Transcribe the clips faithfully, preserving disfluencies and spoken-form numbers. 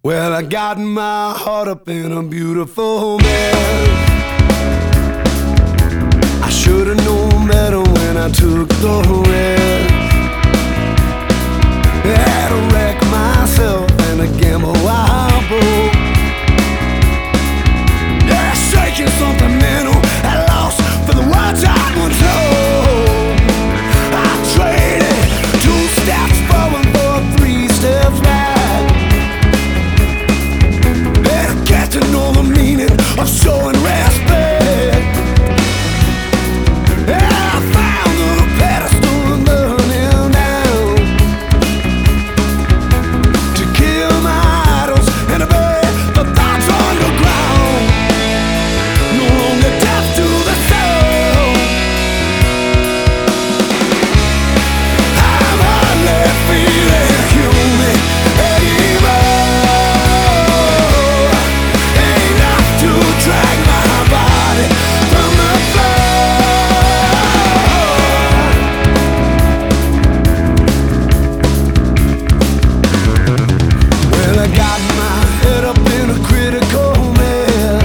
Well, I got my heart up in a beautiful mess. I should've known better when I took the risk. I had to wreck myself and a gamble I broke. Yeah, shaking something mental at loss for the words I once told. I traded two steps forward for three steps back. To know the meaning of showing respect. Yeah, I found the pedestal and burning down to kill my idols and to bury the thoughts underground. No longer deaf to the soul. I'm hardly feeling human anymore. Drag my body from the floor. Well, I got my head up in a critical mess,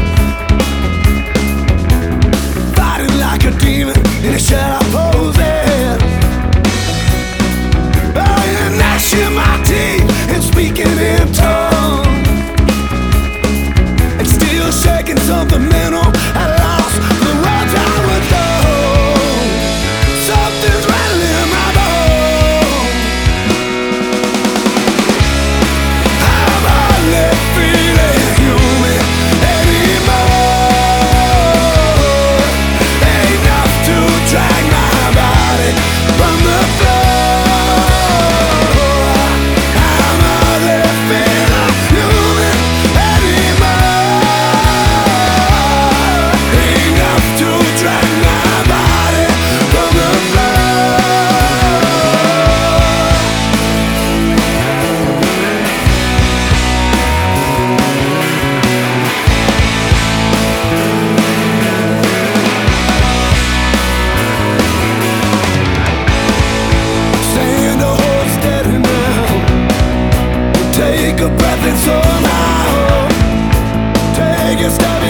fighting like a demon in a shell I possess. Oh, and gnashing my teeth and speaking in tongues, shaking something mental at loss the words I was told. Something's rattling my bones. I'm hardly feeling human anymore. Ain't enough to drag my body from the floor. I'm hardly feeling human anymore. Take a breath and somehow take a step.